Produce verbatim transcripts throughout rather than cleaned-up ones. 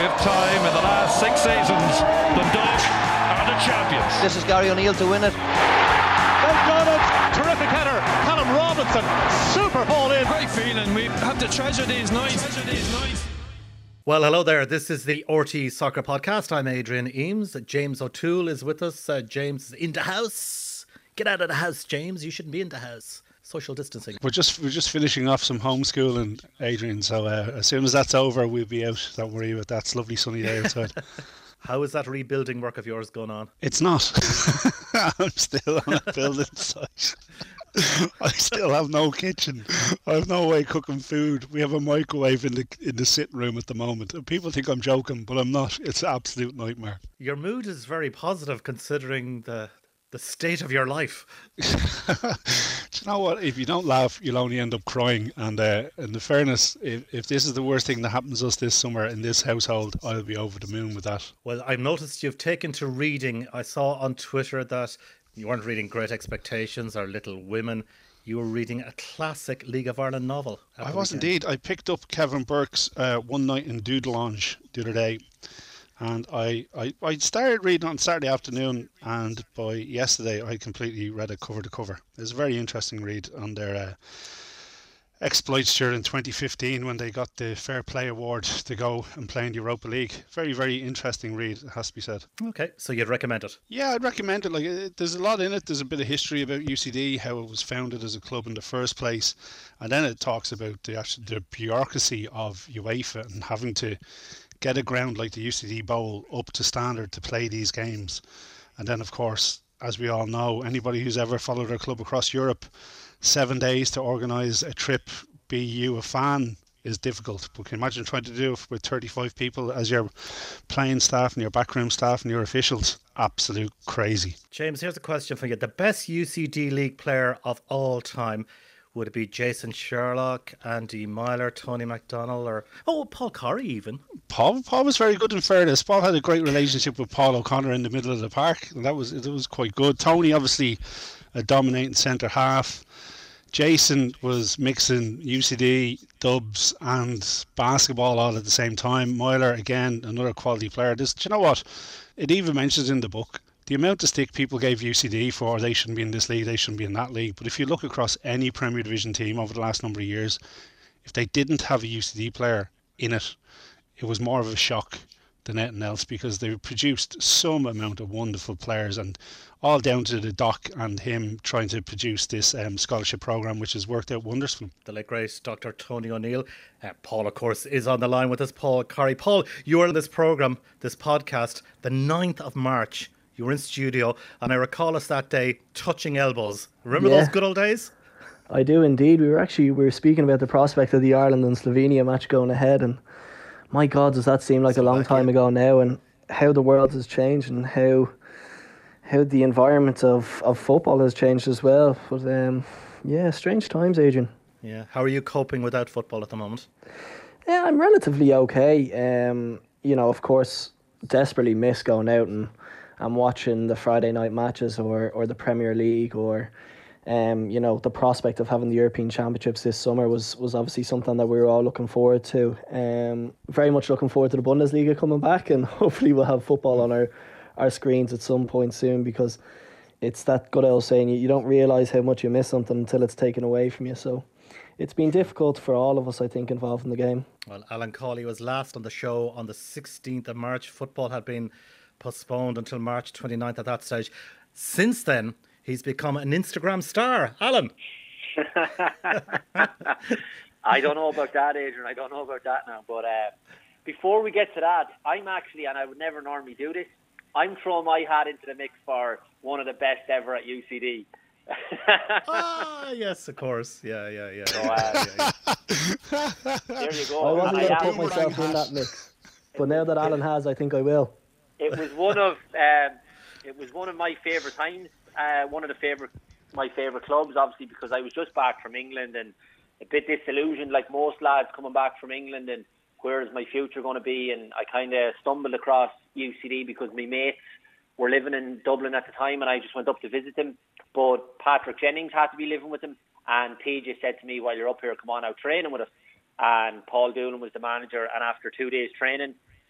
consecutive time in the last six seasons, Dundalk are the champions. This is Gary O'Neill to win it. They've done it. Terrific header. Callum Robinson, super ball in. Great feeling. We have to treasure these nights. Treasure these nights. Well, hello there. This is the R T Soccer Podcast. I'm Adrian Eames. James O'Toole is with us. Uh, James is in the house. Get out of the house, James. You shouldn't be in the house. Social distancing. We're just we're just finishing off some homeschooling, Adrian. So uh, as soon as that's over, we'll be out. Don't worry about that. It's a lovely sunny day outside. How is that rebuilding work of yours going on? It's not. I'm still on a building site. I still have no kitchen. I have no way of cooking food. We have a microwave in the in the sitting room at the moment. And people think I'm joking, but I'm not. It's an absolute nightmare. Your mood is very positive considering the the state of your life. Do you know what? If you don't laugh, you'll only end up crying. And uh, in the fairness, if, if this is the worst thing that happens to us this summer in this household, I'll be over the moon with that. Well, I've noticed you've taken to reading. I saw on Twitter that you weren't reading Great Expectations or Little Women. You were reading a classic League of Ireland novel. I was indeed. I picked up Kevin Burke's uh, One Night in Dudelange the other day. And I, I, I started reading on Saturday afternoon, and by yesterday I completely read it cover to cover. It was a very interesting read on their uh, exploits during twenty fifteen when they got the Fair Play Award to go and play in the Europa League. Very, very interesting read, it has to be said. Okay, so you'd recommend it? Yeah, I'd recommend it. Like, it, there's a lot in it. There's a bit of history about U C D, how it was founded as a club in the first place, and then it talks about the actual the bureaucracy of UEFA and having to get a ground like the U C D Bowl up to standard to play these games. And then, of course, as we all know, anybody who's ever followed our club across Europe, seven days to organise a trip, be you a fan, is difficult. But can you imagine trying to do it with thirty-five people as your playing staff and your backroom staff and your officials? Absolute crazy. James, here's a question for you. The best U C D League player of all time, would it be Jason Sherlock, Andy Myler, Tony McDonnell, or oh, Paul Corrie even? Paul, Paul was very good in fairness. Paul had a great relationship with Paul O'Connor in the middle of the park, and that was it was quite good. Tony, obviously, a dominating centre half. Jason was mixing U C D, dubs, and basketball all at the same time. Myler, again, another quality player. This, do you know what? It even mentions in the book the amount of stick people gave U C D for they shouldn't be in this league, they shouldn't be in that league. But if you look across any Premier Division team over the last number of years, if they didn't have a U C D player in it, it was more of a shock than anything else, because they produced some amount of wonderful players, and all down to the doc and him trying to produce this um, scholarship programme, which has worked out wonders for him. The late great Doctor Tony O'Neill. Uh, Paul, of course, is on the line with us. Paul Corrie. Paul, you were on this programme, this podcast, the ninth of March. You were in studio, and I recall us that day touching elbows. Remember yeah. those good old days? I do indeed. We were actually we were speaking about the prospect of the Ireland and Slovenia match going ahead, and my God, does that seem like so a long time ago now, and how the world has changed and how how the environment of, of football has changed as well. But um, yeah, strange times, Adrian. Yeah. How are you coping without football at the moment? Yeah, I'm relatively okay. Um, you know, of course, desperately miss going out and and watching the Friday night matches or, or the Premier League, or um, you know, the prospect of having the European Championships this summer was, was obviously something that we were all looking forward to. Um, very much looking forward to the Bundesliga coming back, and hopefully we'll have football on our, our screens at some point soon, because it's that good old saying, you, you don't realise how much you miss something until it's taken away from you. So it's been difficult for all of us, I think, involved in the game. Well, Alan Cawley was last on the show on the sixteenth of March. Football had been postponed until March twenty-ninth at that stage. Since then, he's become an Instagram star. Alan. I don't know about that, Adrian. I don't know about that now. But uh, before we get to that, I'm actually, and I would never normally do this, I'm throwing my hat into the mix for one of the best ever at U C D. Ah, yes, of course. Yeah, yeah, yeah. So, uh, yeah, yeah. There you go. I wasn't going to I put myself in that mix, but now that Alan has, I think I will. It was one of um, it was one of my favourite times. Uh, one of the favourite my favourite clubs, obviously, because I was just back from England and a bit disillusioned, like most lads coming back from England, and where is my future going to be? And I kind of stumbled across U C D because my mates were living in Dublin at the time, and I just went up to visit them. But Patrick Jennings had to be living with them, and P J said to me, "While you're up here, come on out training with us." And Paul Doolan was the manager, and after two days training, he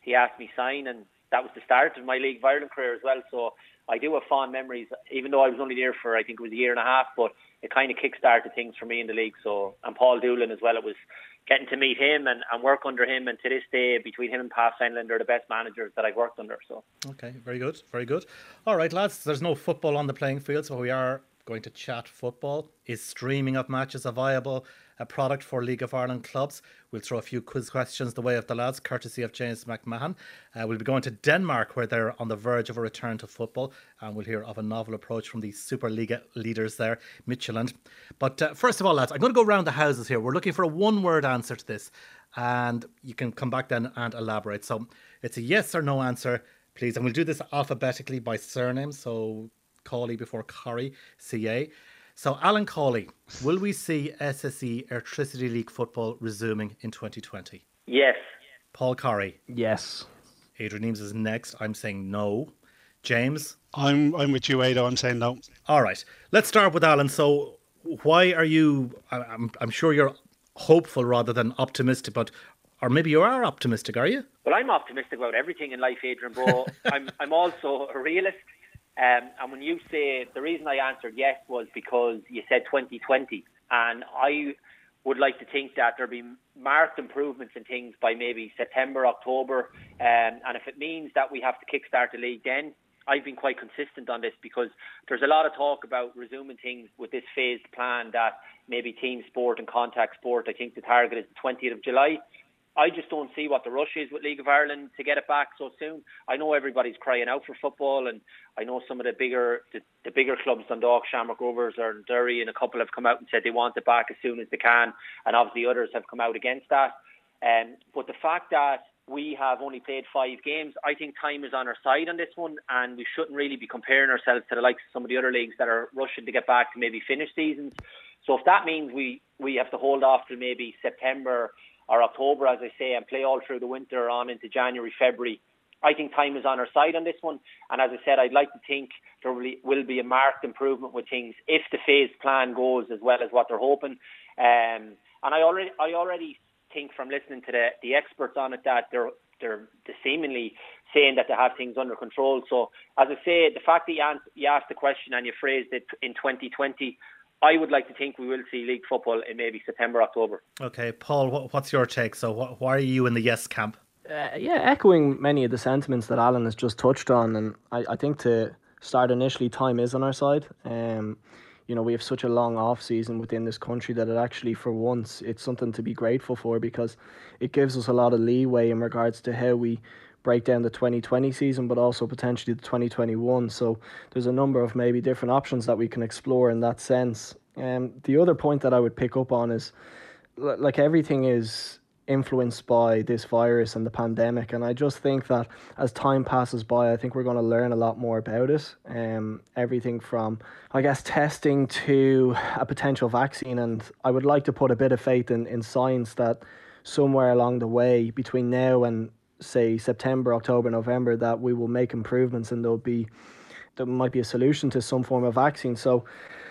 he asked me sign, and that was the start of my League of Ireland career as well. So I do have fond memories, even though I was only there for, I think it was a year and a half, but it kind of kick-started things for me in the league. So, and Paul Doolan as well, it was getting to meet him and, and work under him, and to this day, between him and Pat Fenlon, they're the best managers that I've worked under. So, okay, very good, very good. All right, lads, there's no football on the playing field, so we are going to chat football. Is streaming of matches a viable a product for League of Ireland clubs? We'll throw a few quiz questions the way of the lads, courtesy of James McMahon. Uh, we'll be going to Denmark, where they're on the verge of a return to football, and we'll hear of a novel approach from the Superliga leaders there, Midtjylland. But uh, first of all, lads, I'm going to go round the houses here. We're looking for a one-word answer to this, and you can come back then and elaborate. So it's a yes or no answer, please, and we'll do this alphabetically by surname. So Cawley before Corrie, C A. So, Alan Cawley, will we see S S E Airtricity League football resuming in twenty twenty? yes. Paul Corrie? Yes. Adrian Eames is next. I'm saying no. James? I'm I'm with you, Ado. I'm saying no. All right. Let's start with Alan. So, why are you... I'm, I'm sure you're hopeful rather than optimistic, but... Or maybe you are optimistic, are you? Well, I'm optimistic about everything in life, Adrian, but I'm, I'm also a realist. Um, and when you say, the reason I answered yes was because you said twenty twenty, and I would like to think that there'll be marked improvements in things by maybe September, October, um, and if it means that we have to kickstart the league then, I've been quite consistent on this, because there's a lot of talk about resuming things with this phased plan that maybe team sport and contact sport, I think the target is the twentieth of July. I just don't see what the rush is with League of Ireland to get it back so soon. I know everybody's crying out for football, and I know some of the bigger the, the bigger clubs, Dundalk, Shamrock Rovers or Derry, and a couple have come out and said they want it back as soon as they can, and obviously others have come out against that. Um, but the fact that we have only played five games, I think time is on our side on this one, and we shouldn't really be comparing ourselves to the likes of some of the other leagues that are rushing to get back to maybe finish seasons. So if that means we, we have to hold off till maybe September or October, as I say, and play all through the winter on into January, February, I think time is on our side on this one. And as I said, I'd like to think there will be a marked improvement with things if the phased plan goes as well as what they're hoping. Um, and I already I already think from listening to the, the experts on it that they're, they're they're seemingly saying that they have things under control. So as I say, the fact that you, ans- you asked the question and you phrased it in twenty twenty, I would like to think we will see league football in maybe September, October. Okay, Paul, what, what's your take? So wh- why are you in the yes camp? Uh, yeah, echoing many of the sentiments that Alan has just touched on, and I, I think to start initially, time is on our side. Um, you know, we have such a long off season within this country that it actually, for once, it's something to be grateful for, because it gives us a lot of leeway in regards to how we break down the twenty twenty season, but also potentially the twenty twenty-one. So there's a number of maybe different options that we can explore in that sense. Um, the other point that I would pick up on is, l- like everything is influenced by this virus and the pandemic, and I just think that as time passes by, I think we're going to learn a lot more about it. Um, everything from, I guess, testing to a potential vaccine, and I would like to put a bit of faith in, in science that somewhere along the way between now and say September, October, November, that we will make improvements and there'll be there might be a solution to some form of vaccine. So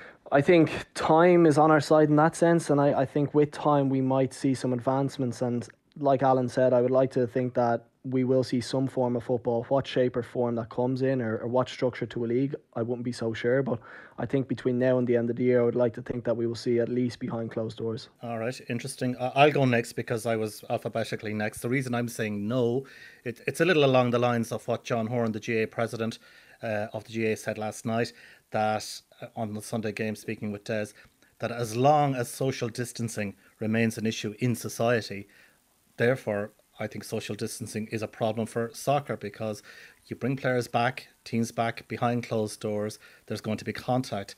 I think time is on our side in that sense, and I, I think with time we might see some advancements. And like Alan said, I would like to think that we will see some form of football. What shape or form that comes in, or, or what structure to a league, I wouldn't be so sure. But I think between now and the end of the year, I would like to think that we will see at least behind closed doors. All right, interesting. I'll go next because I was alphabetically next. The reason I'm saying no, it, it's a little along the lines of what John Horan, the G A A president uh, of the G A A, said last night, that uh, on the Sunday game, speaking with Des, that as long as social distancing remains an issue in society, therefore I think social distancing is a problem for soccer, because you bring players back, teams back behind closed doors, there's going to be contact.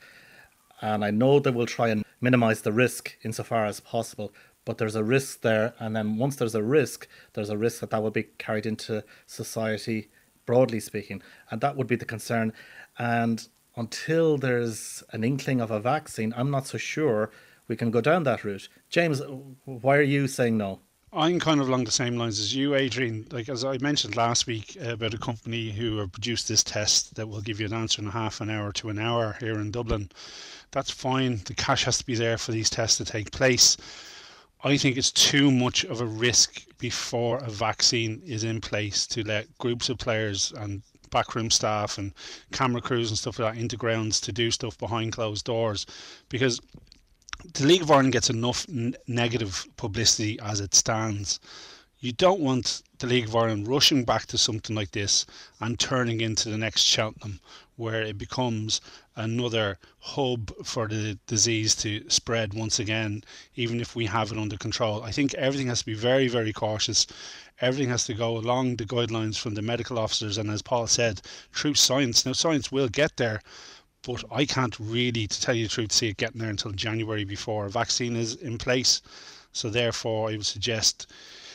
And I know they will try and minimise the risk insofar as possible, but there's a risk there. And then once there's a risk, there's a risk that that will be carried into society, broadly speaking. And that would be the concern. And until there's an inkling of a vaccine, I'm not so sure we can go down that route. James, why are you saying no? I'm kind of along the same lines as you, Adrian. Like, as I mentioned last week uh, about a company who have produced this test that will give you an answer in a half an hour to an hour here in Dublin. That's fine. The cash has to be there for these tests to take place. I think it's too much of a risk before a vaccine is in place to let groups of players and backroom staff and camera crews and stuff like that into grounds to do stuff behind closed doors, because the League of Ireland gets enough n- negative publicity as it stands. You don't want the League of Ireland rushing back to something like this and turning into the next Cheltenham, where it becomes another hub for the disease to spread once again, even if we have it under control. I think everything has to be very, very cautious. Everything has to go along the guidelines from the medical officers, and as Paul said, through science. Now, science will get there, but I can't really, to tell you the truth, see it getting there until January before a vaccine is in place. So therefore, I would suggest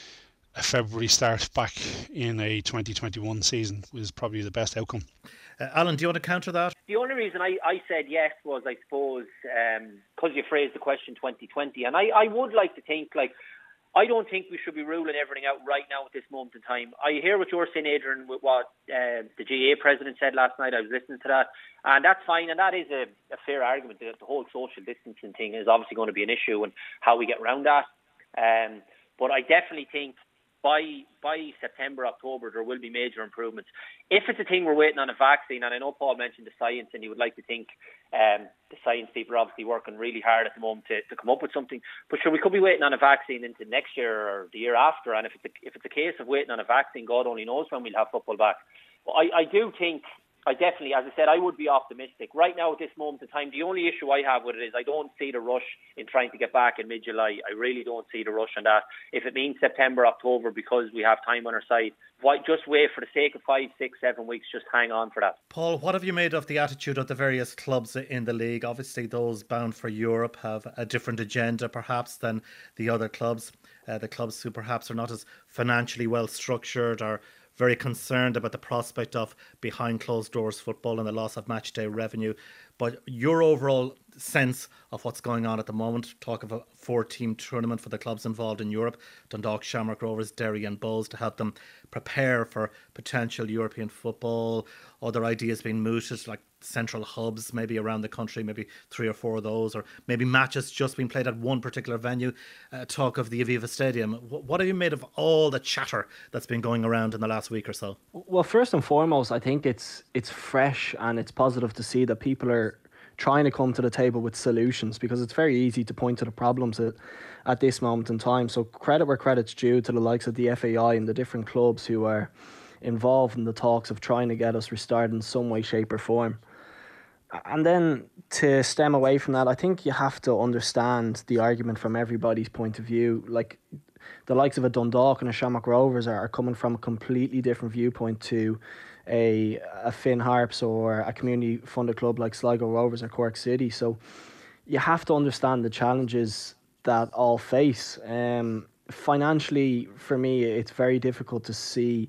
a February start back in a twenty twenty-one season was probably the best outcome. Uh, Alan, do you want to counter that? The only reason I, I said yes was, I suppose, because um, you phrased the question twenty twenty. And I, I would like to think, like, I don't think we should be ruling everything out right now at this moment in time. I hear what you're saying, Adrian, with what uh, the G A president said last night. I was listening to that. And that's fine. And that is a, a fair argument. The, the whole social distancing thing is obviously going to be an issue, and how we get around that. Um, but I definitely think By by September, October, there will be major improvements. If it's a thing we're waiting on a vaccine, and I know Paul mentioned the science, and you would like to think um, the science people are obviously working really hard at the moment to, to come up with something. But sure, we could be waiting on a vaccine into next year or the year after. And if it's a, if it's a case of waiting on a vaccine, God only knows when we'll have football back. But I, I do think, I definitely, as I said, I would be optimistic. Right now, at this moment in time, the only issue I have with it is I don't see the rush in trying to get back in mid-July. I really don't see the rush on that. If it means September, October, because we have time on our side, why just wait for the sake of five, six, seven weeks, just hang on for that. Paul, what have you made of the attitude of the various clubs in the league? Obviously, those bound for Europe have a different agenda, perhaps, than the other clubs. Uh, the clubs who perhaps are not as financially well structured are very concerned about the prospect of behind closed doors football and the loss of match day revenue. But your overall sense of what's going on at the moment, talk of a four-team tournament for the clubs involved in Europe, Dundalk, Shamrock Rovers, Derry and Bohs, to help them prepare for potential European football. Other ideas being mooted, like central hubs maybe around the country, maybe three or four of those, or maybe matches just being played at one particular venue. Uh, talk of the Aviva Stadium. What have you made of all the chatter that's been going around in the last week or so? Well, first and foremost, I think it's it's fresh and it's positive to see that people are trying to come to the table with solutions, because it's very easy to point to the problems at, at this moment in time. So credit where credit's due to the likes of the F A I and the different clubs who are involved in the talks of trying to get us restarted in some way, shape or form. And then to stem away from that, I think you have to understand the argument from everybody's point of view. Like the likes of a Dundalk and a Shamrock Rovers are, are coming from a completely different viewpoint to a a Finn Harps or a community funded club like Sligo Rovers or Cork City. So you have to understand the challenges that all face. Um, financially, for me, it's very difficult to see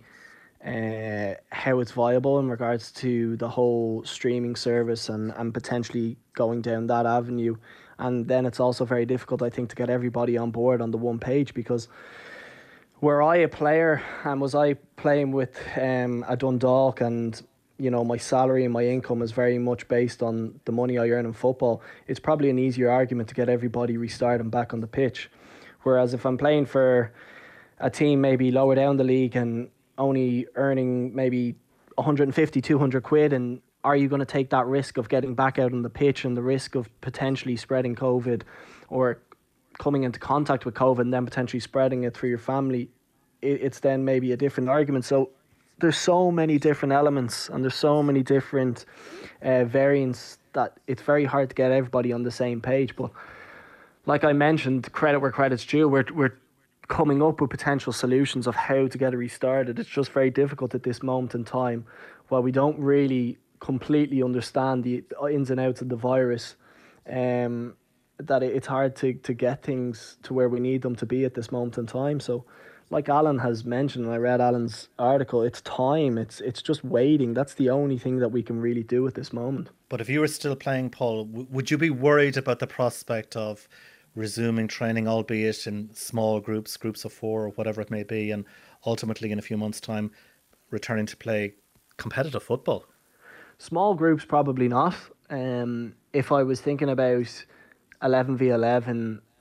uh, how it's viable in regards to the whole streaming service and, and potentially going down that avenue. And then it's also very difficult, I think, to get everybody on board on the one page, because were I a player and was I playing with um, a Dundalk, and you know my salary and my income is very much based on the money I earn in football, it's probably an easier argument to get everybody restarted back on the pitch. Whereas if I'm playing for a team maybe lower down the league and only earning maybe one hundred fifty, two hundred quid, and are you going to take that risk of getting back out on the pitch and the risk of potentially spreading COVID or coming into contact with COVID and then potentially spreading it through your family? It's then maybe a different argument. So there's so many different elements and there's so many different uh, variants that it's very hard to get everybody on the same page. But like I mentioned, credit where credit's due, we're, we're coming up with potential solutions of how to get it restarted. It's just very difficult at this moment in time, while we don't really completely understand the ins and outs of the virus, um, that it's hard to, to get things to where we need them to be at this moment in time. So like Alan has mentioned, and I read Alan's article, it's time, it's it's just waiting. That's the only thing that we can really do at this moment. But if you were still playing, Paul, w- would you be worried about the prospect of resuming training, albeit in small groups, groups of four or whatever it may be, and ultimately in a few months' time returning to play competitive football? Small groups, probably not. Um, if I was thinking about eleven v eleven,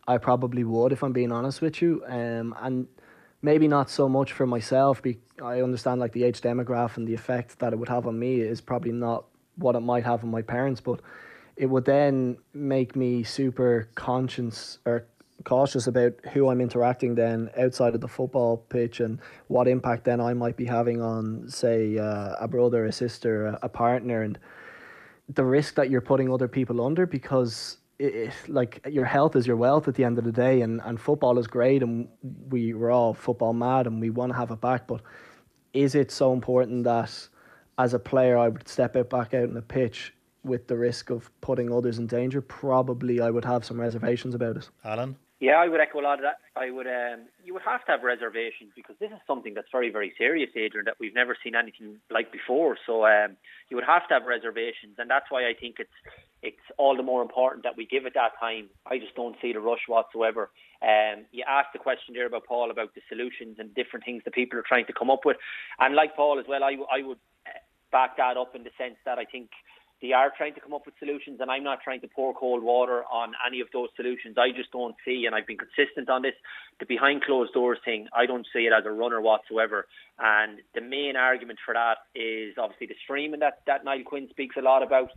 I probably would, if I'm being honest with you. Um, and maybe not so much for myself. Be- I understand like the age demographic and the effect that it would have on me is probably not what it might have on my parents, but it would then make me super conscious or cautious about who I'm interacting then outside of the football pitch and what impact then I might be having on, say, uh, a brother, a sister, a, a partner, and the risk that you're putting other people under, because it, it, like your health is your wealth at the end of the day, and, and football is great and we, we're all football mad and we want to have it back, but is it so important that as a player I would step out back out in the pitch with the risk of putting others in danger? Probably I would have some reservations about it. Alan? Yeah, I would echo a lot of that. I would, um, you would have to have reservations because this is something that's very, very serious, Adrian, that we've never seen anything like before. So um, you would have to have reservations, and that's why I think it's it's all the more important that we give it that time. I just don't see the rush whatsoever. Um, you asked the question there about Paul about the solutions and different things that people are trying to come up with, and like Paul as well, I, I would back that up in the sense that I think they are trying to come up with solutions, and I'm not trying to pour cold water on any of those solutions. I just don't see, and I've been consistent on this, the behind closed doors thing, I don't see it as a runner whatsoever. And the main argument for that is obviously the streaming that, that Niall Quinn speaks a lot about.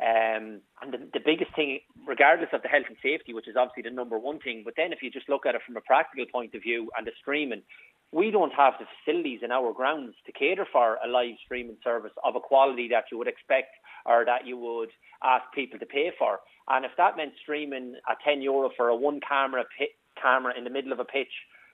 Um, and the, the biggest thing, regardless of the health and safety, which is obviously the number one thing, but then if you just look at it from a practical point of view and the streaming, we don't have the facilities in our grounds to cater for a live streaming service of a quality that you would expect or that you would ask people to pay for. And if that meant streaming at ten euro for a one camera pit, camera in the middle of a pitch,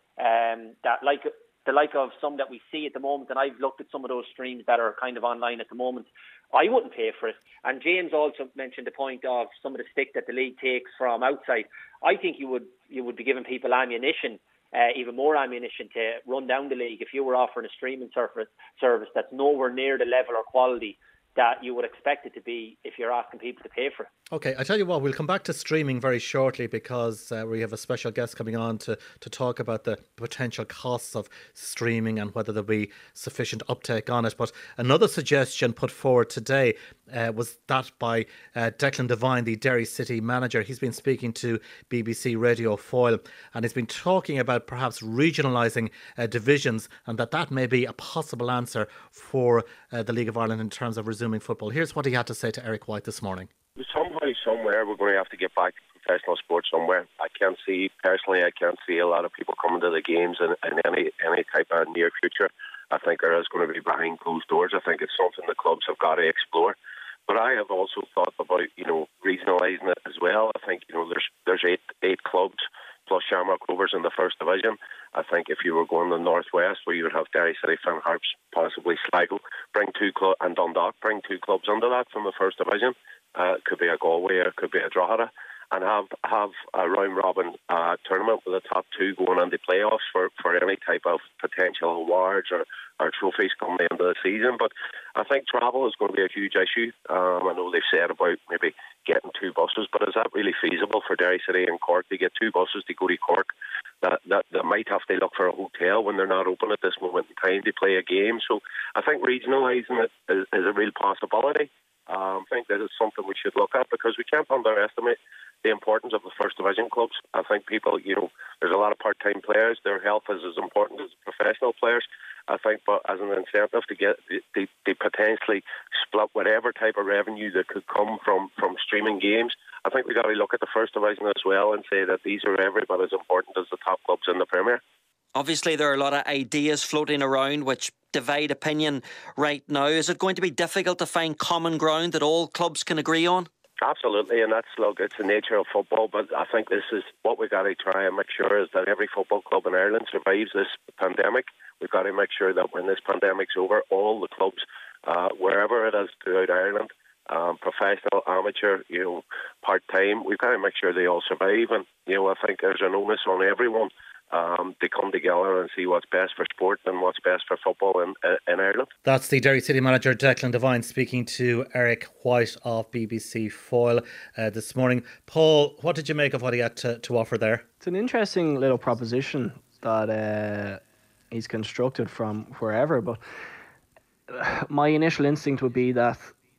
um, that like the like of some that we see at the moment, and I've looked at some of those streams that are kind of online at the moment, I wouldn't pay for it. And James also mentioned the point of some of the stick that the league takes from outside. I think you would you would be giving people ammunition, Uh, even more ammunition to run down the league if you were offering a streaming service, service that's nowhere near the level or quality that you would expect it to be if you're asking people to pay for it. Okay, I tell you what, we'll come back to streaming very shortly because uh, we have a special guest coming on to, to talk about the potential costs of streaming and whether there'll be sufficient uptake on it. But another suggestion put forward today uh, was that by uh, Declan Devine, the Derry City manager. He's been speaking to B B C Radio Foyle and he's been talking about perhaps regionalising uh, divisions, and that that may be a possible answer for uh, the League of Ireland in terms of resuming football. Here's what he had to say to Eric White this morning. Somehow, somewhere, we're going to have to get back to professional sports somewhere. I can't see, personally, I can't see a lot of people coming to the games in, in any any type of near future. I think there is going to be behind closed doors. I think it's something the clubs have got to explore. But I have also thought about, you know, regionalising it as well. I think, you know, there's there's eight eight clubs plus Shamrock Rovers in the first division. I think if you were going to the northwest, where you would have Derry City, Finn Harps, possibly Sligo, bring two clubs, and Dundalk, bring two clubs under that from the first division. Uh, it could be a Galway, or it could be a Drogheda, and have have a round robin uh, tournament with the top two going into playoffs for, for any type of potential awards or, or trophies coming the end of the season. But I think travel is going to be a huge issue. Um, I know they've said about maybe getting two buses, but is that really feasible for Derry City and Cork to get two buses to go to Cork? That, that, that might have to look for a hotel when they're not open at this moment in time to play a game. So I think regionalising it is, is a real possibility. Um, I think that is something we should look at because we can't underestimate the importance of the first division clubs. I think people, you know, there's a lot of part-time players. Their health is as important as professional players. I think, but as an incentive to get, they, they potentially split whatever type of revenue that could come from, from streaming games. I think we've got to look at the first division as well and say that these are every bit as important as the top clubs in the Premier. Obviously, there are a lot of ideas floating around which divide opinion right now. Is it going to be difficult to find common ground that all clubs can agree on? Absolutely, and that's, look, it's the nature of football, but I think this is what we've got to try and make sure is that every football club in Ireland survives this pandemic. We've got to make sure that when this pandemic's over, all the clubs, uh, wherever it is throughout Ireland, um, professional, amateur, you know, part-time, we've got to make sure they all survive. And, you know, I think there's an onus on everyone Um, to come together and see what's best for sport and what's best for football in, in Ireland. That's the Derry City manager Declan Devine speaking to Eric White of B B C Foyle uh, this morning. Paul, what did you make of what he had to, to offer there? It's an interesting little proposition that uh, he's constructed from wherever, but my initial instinct would be that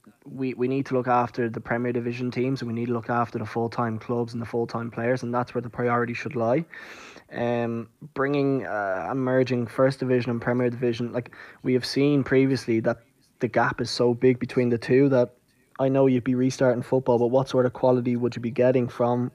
we, we need to look after the Premier Division teams, and we need to look after the full-time clubs and the full-time players, and that's where the priority should lie. Um, bringing uh, and merging First Division and Premier Division, like we have seen previously, that the gap is so big between the two that I know you'd be restarting football, but what sort of quality would you be getting from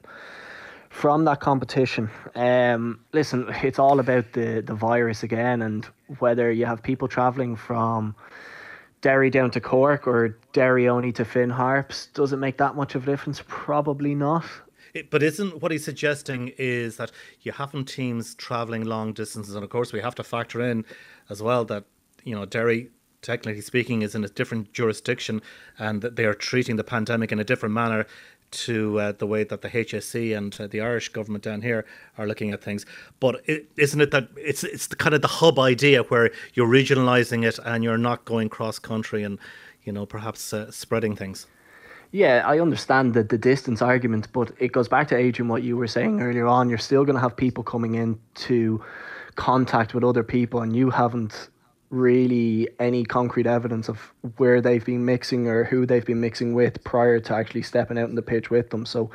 from that competition? Um, listen, it's all about the, the virus again, and whether you have people travelling from Derry down to Cork or Derry only to Finn Harps, does it make that much of a difference? Probably not. It, but isn't what he's suggesting is that you haven't teams travelling long distances, and of course we have to factor in as well that, you know, Derry, technically speaking, is in a different jurisdiction, and that they are treating the pandemic in a different manner to uh, the way that the H S C and uh, the Irish government down here are looking at things. But it, isn't it that it's it's the kind of the hub idea where you're regionalising it and you're not going cross country and, you know, perhaps uh, spreading things? Yeah, I understand the, the distance argument, but it goes back to, Adrian, what you were saying earlier on. You're still going to have people coming into contact with other people, and you haven't really any concrete evidence of where they've been mixing or who they've been mixing with prior to actually stepping out on the pitch with them. So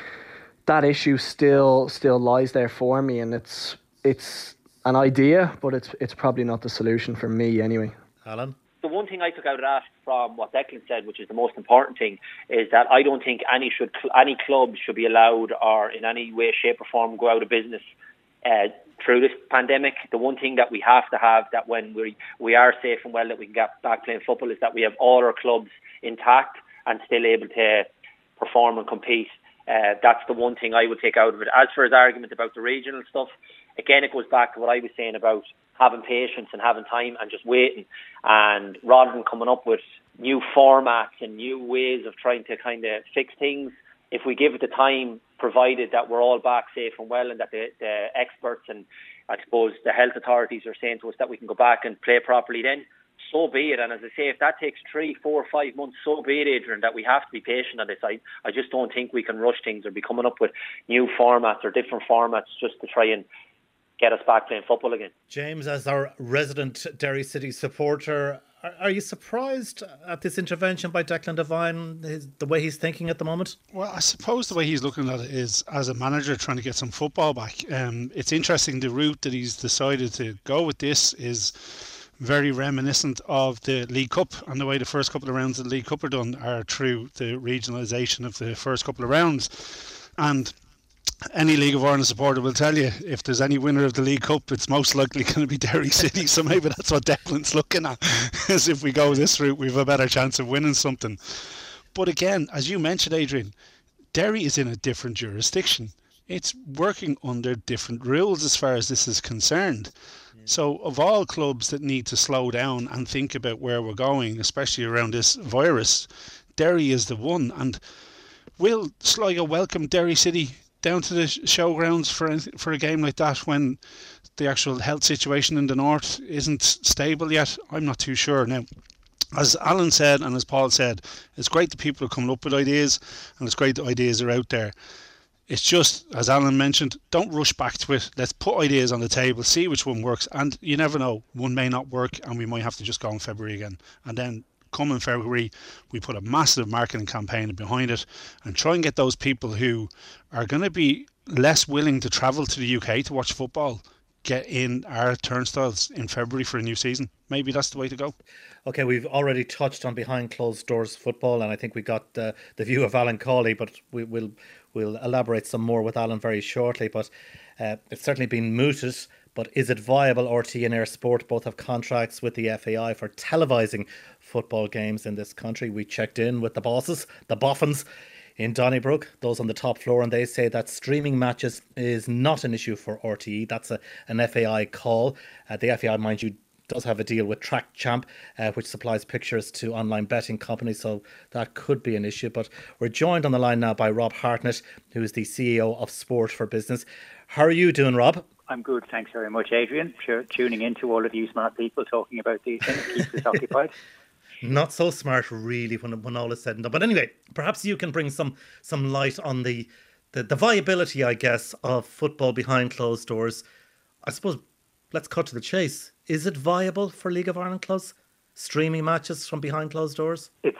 that issue still still lies there for me, and it's it's an idea, but it's it's probably not the solution for me anyway. Alan? The one thing I took out of that from what Declan said, which is the most important thing, is that I don't think any should any club should be allowed or in any way, shape or form go out of business uh, through this pandemic. The one thing that we have to have, that when we we are safe and well, that we can get back playing football, is that we have all our clubs intact and still able to perform and compete. Uh, that's the one thing I would take out of it. As for his argument about the regional stuff, again, it goes back to what I was saying about having patience and having time and just waiting. And rather than coming up with new formats and new ways of trying to kind of fix things, if we give it the time, provided that we're all back safe and well, and that the, the experts and I suppose the health authorities are saying to us that we can go back and play properly, then so be it. And as I say, if that takes three, four, five months, so be it, Adrian, that we have to be patient on this. I, I just don't think we can rush things or be coming up with new formats or different formats just to try and get us back playing football again. James, as our resident Derry City supporter, are, are you surprised at this intervention by Declan Devine, his, the way he's thinking at the moment? Well, I suppose the way he's looking at it is as a manager trying to get some football back. Um, it's interesting the route that he's decided to go with this is very reminiscent of the League Cup, and the way the first couple of rounds of the League Cup are done are through the regionalisation of the first couple of rounds. And any League of Ireland supporter will tell you, if there's any winner of the League Cup, it's most likely going to be Derry City. So maybe that's what Declan's looking at, is if we go this route, we have a better chance of winning something. But again, as you mentioned, Adrian, Derry is in a different jurisdiction. It's working under different rules as far as this is concerned. Yeah. So of all clubs that need to slow down and think about where we're going, especially around this virus, Derry is the one. And will Sligo welcome Derry City down to the showgrounds for for a game like that when the actual health situation in the north isn't stable yet? I'm not too sure. Now, as Alan said and as Paul said, it's great that people are coming up with ideas, and it's great that ideas are out there. It's just, as Alan mentioned, don't rush back to it. Let's put ideas on the table, see which one works, and you never know, one may not work and we might have to just go in February again. And then come in February, we put a massive marketing campaign behind it and try and get those people who are going to be less willing to travel to the U K to watch football get in our turnstiles in February for a new season. Maybe that's the way to go. Okay, we've already touched on behind closed doors football, and I think we got uh, the view of Alan Cawley, but we will we'll elaborate some more with Alan very shortly. But uh, it's certainly been mooted. But is it viable? R T and Air Sport both have contracts with the F A I for televising football games in this country. We checked in with the bosses, the Boffins in Donnybrook, those on the top floor, and they say that streaming matches is not an issue for R T E. That's a, an F A I call. Uh, the F A I, mind you, does have a deal with Track Champ, uh, which supplies pictures to online betting companies, so that could be an issue. But we're joined on the line now by Rob Hartnett, who is the C E O of Sport for Business. How are you doing, Rob? I'm good, thanks very much, Adrian. Sure, tuning in to all of you smart people talking about these things keeps us occupied. Not so smart, really, when when all is said and done. But anyway, perhaps you can bring some some light on the, the, the viability, I guess, of football behind closed doors. I suppose, let's cut to the chase. Is it viable for League of Ireland clubs? Streaming matches from behind closed doors? It's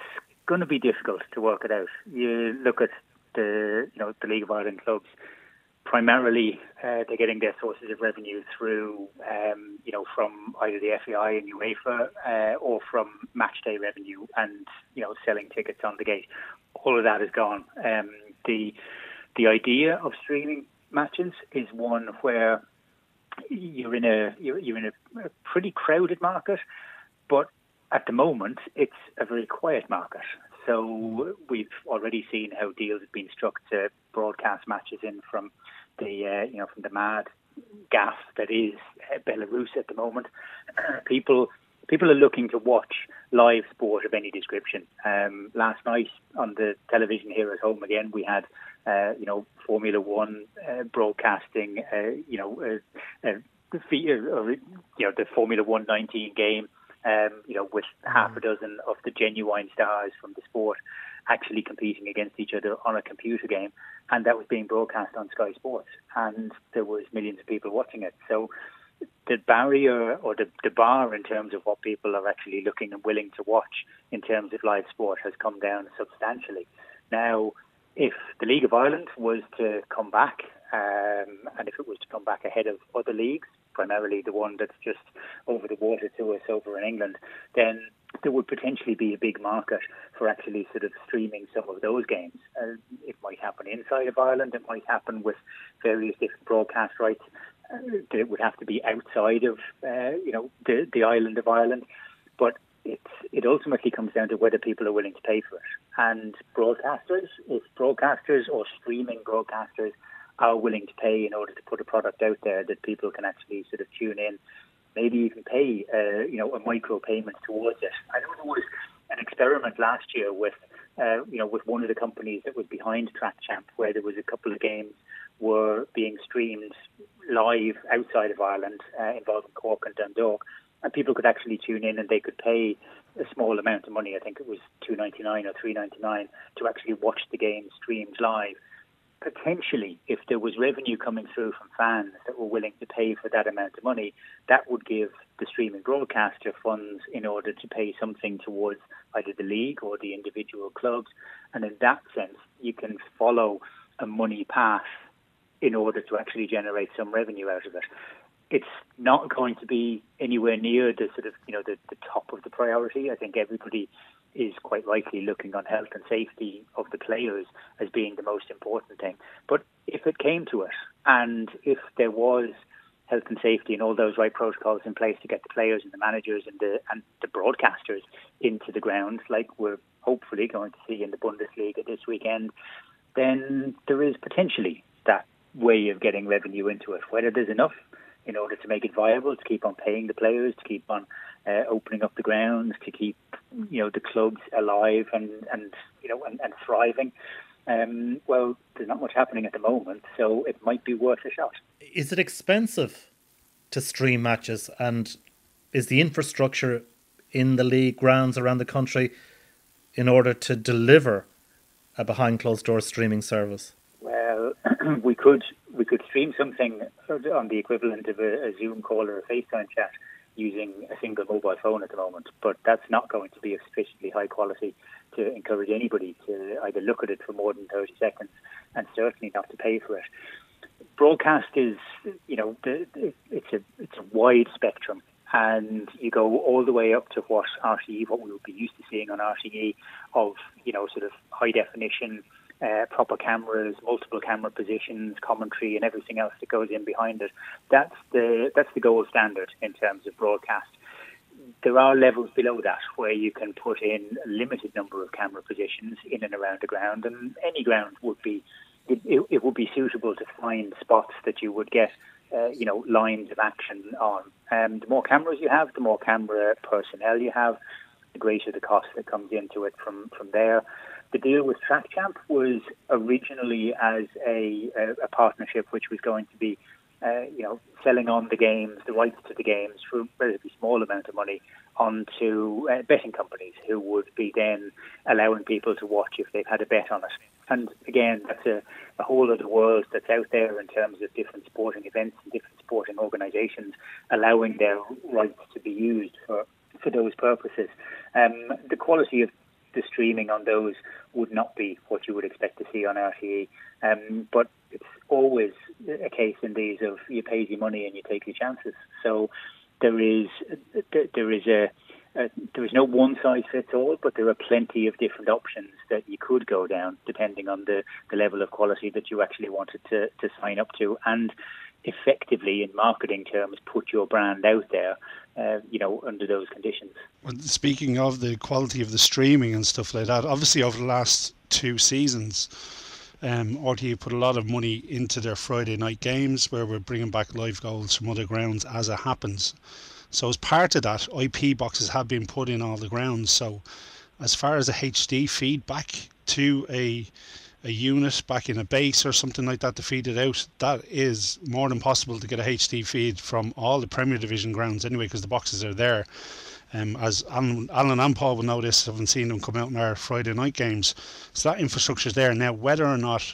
going to be difficult to work it out. You look at the, you know, the League of Ireland clubs. Primarily, uh, they're getting their sources of revenue through, um, you know, from either the F A I and UEFA uh, or from match day revenue and, you know, selling tickets on the gate. All of that is gone. Um, the the idea of streaming matches is one where you're in a you're, you're in a, a pretty crowded market, but at the moment it's a very quiet market. So we've already seen how deals have been struck to broadcast matches in from the uh, you know from the mad gaff that is Belarus at the moment. people people are looking to watch live sport of any description. Um, last night on the television here at home again, we had uh, you know Formula One uh, broadcasting uh, you know uh, uh, the uh, you know the Formula One nineteen game. Um, you know, with half a dozen of the genuine stars from the sport actually competing against each other on a computer game, and that was being broadcast on Sky Sports, and there was millions of people watching it. So the barrier or the, the bar in terms of what people are actually looking and willing to watch in terms of live sport has come down substantially. Now, if the League of Ireland was to come back, um, and if it was to come back ahead of other leagues, primarily the one that's just over the water to us over in England, then there would potentially be a big market for actually sort of streaming some of those games. Uh, it might happen inside of Ireland, it might happen with various different broadcast rights. Uh, it would have to be outside of, uh, you know, the, the island of Ireland. But it's, it ultimately comes down to whether people are willing to pay for it. And broadcasters, if broadcasters or streaming broadcasters are willing to pay in order to put a product out there that people can actually sort of tune in, maybe even pay, uh, you know, a micro payment towards it. I know there was an experiment last year with, uh, you know, with one of the companies that was behind Track Champ, where there was a couple of games were being streamed live outside of Ireland, uh, involving Cork and Dundalk, and people could actually tune in and they could pay a small amount of money. I think it was two ninety-nine or three ninety-nine to actually watch the game streamed live. Potentially, if there was revenue coming through from fans that were willing to pay for that amount of money, that would give the streaming broadcaster funds in order to pay something towards either the league or the individual clubs. And in that sense, you can follow a money path in order to actually generate some revenue out of it. It's not going to be anywhere near the sort of, you know, the, the top of the priority. I think everybody is quite likely looking on health and safety of the players as being the most important thing. But if it came to it, and if there was health and safety and all those right protocols in place to get the players and the managers and the and the broadcasters into the ground, like we're hopefully going to see in the Bundesliga this weekend, then there is potentially that way of getting revenue into it. Whether there's enough in order to make it viable, to keep on paying the players, to keep on uh, opening up the grounds, to keep, you know, the clubs alive and, and you know, and, and thriving. Um, well, there's not much happening at the moment, so it might be worth a shot. Is it expensive to stream matches, and is the infrastructure in the league grounds around the country in order to deliver a behind closed doors streaming service? Well, we could we could stream something on the equivalent of a, a Zoom call or a FaceTime chat using a single mobile phone at the moment, but that's not going to be of sufficiently high quality to encourage anybody to either look at it for more than thirty seconds, and certainly not to pay for it. Broadcast is, you know, the, it's a it's a wide spectrum, and you go all the way up to what R T E, what we would be used to seeing on R T E, of, you know, sort of high definition, Uh, proper cameras, multiple camera positions, commentary, and everything else that goes in behind it. That's the that's the gold standard in terms of broadcast. There are levels below that where you can put in a limited number of camera positions in and around the ground, and any ground would be it, it, it would be suitable to find spots that you would get uh, you know lines of action on. Um, the more cameras you have, the more camera personnel you have, the greater the cost that comes into it from from there. The deal with Track Champ was originally as a, a, a partnership which was going to be, uh, you know, selling on the games, the rights to the games for a relatively small amount of money onto uh, betting companies who would be then allowing people to watch if they've had a bet on it. And again, that's a, a whole other world that's out there in terms of different sporting events and different sporting organisations allowing their rights to be used for, for those purposes. Um, the quality of the streaming on those would not be what you would expect to see on R T E. Um, but it's always a case in these of you pay your money and you take your chances. So there is there is a Uh, there is no one size fits all, but there are plenty of different options that you could go down depending on the, the level of quality that you actually wanted to, to sign up to, and effectively in marketing terms put your brand out there, uh, you know, under those conditions. Well, speaking of the quality of the streaming and stuff like that, obviously over the last two seasons, um, R T E put a lot of money into their Friday night games where we're bringing back live goals from other grounds as it happens. So as part of that, I P boxes have been put in all the grounds. So as far as a H D feed back to a a unit back in a base or something like that to feed it out, that is more than possible to get a H D feed from all the Premier Division grounds anyway, because the boxes are there. Um, as Alan, Alan and Paul will know this, having seen them come out in our Friday night games. So that infrastructure is there. Now, whether or not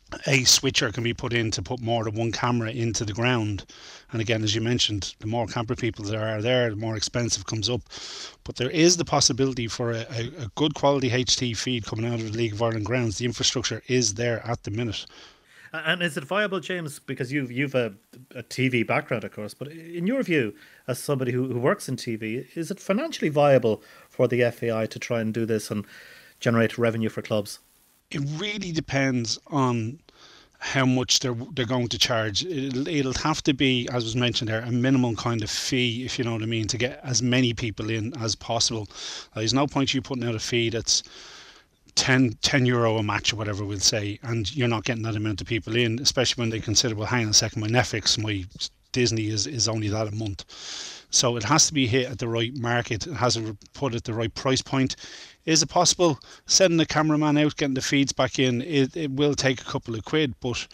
a switcher can be put in to put more than one camera into the ground, and again, as you mentioned, the more camera people there are there, the more expensive comes up. But there is the possibility for a, a, a good quality H D feed coming out of the League of Ireland grounds. The infrastructure is there at the minute. And is it viable, James, because you've you've a, a T V background, of course, but in your view, as somebody who, who works in T V, is it financially viable for the F A I to try and do this and generate revenue for clubs? It really depends on how much they're they're going to charge. It'll, it'll have to be, as was mentioned there, a minimum kind of fee, if you know what I mean, to get as many people in as possible. There's no point you putting out a fee that's ten, ten euro a match or whatever we'll say, and you're not getting that amount of people in, especially when they consider, well, hang on a second, my Netflix, my Disney is, is only that a month. So it has to be hit at the right market. It has to be put at the right price point. Is it possible? Sending the cameraman out, getting the feeds back in, it, it will take a couple of quid, but